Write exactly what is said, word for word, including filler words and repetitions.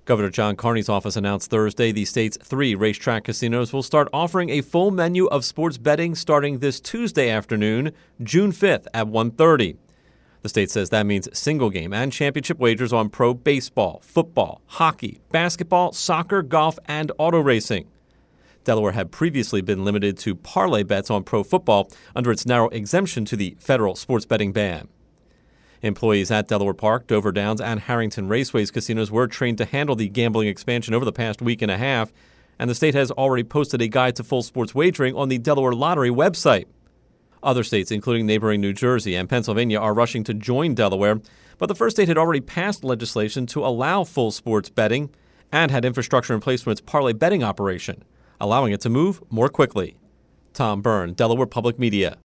Governor John Carney's office announced Thursday the state's three racetrack casinos will start offering a full menu of sports betting starting this Tuesday afternoon, June fifth at one thirty. The state says that means single game and championship wagers on pro baseball, football, hockey, basketball, soccer, golf, and auto racing. Delaware had previously been limited to parlay bets on pro football under its narrow exemption to the federal sports betting ban. Employees at Delaware Park, Dover Downs, and Harrington Raceway's casinos were trained to handle the gambling expansion over the past week and a half, and the state has already posted a guide to full sports wagering on the Delaware Lottery website. Other states, including neighboring New Jersey and Pennsylvania, are rushing to join Delaware, but the first state had already passed legislation to allow full sports betting and had infrastructure in place for its parlay betting operation, allowing it to move more quickly. Tom Byrne, Delaware Public Media.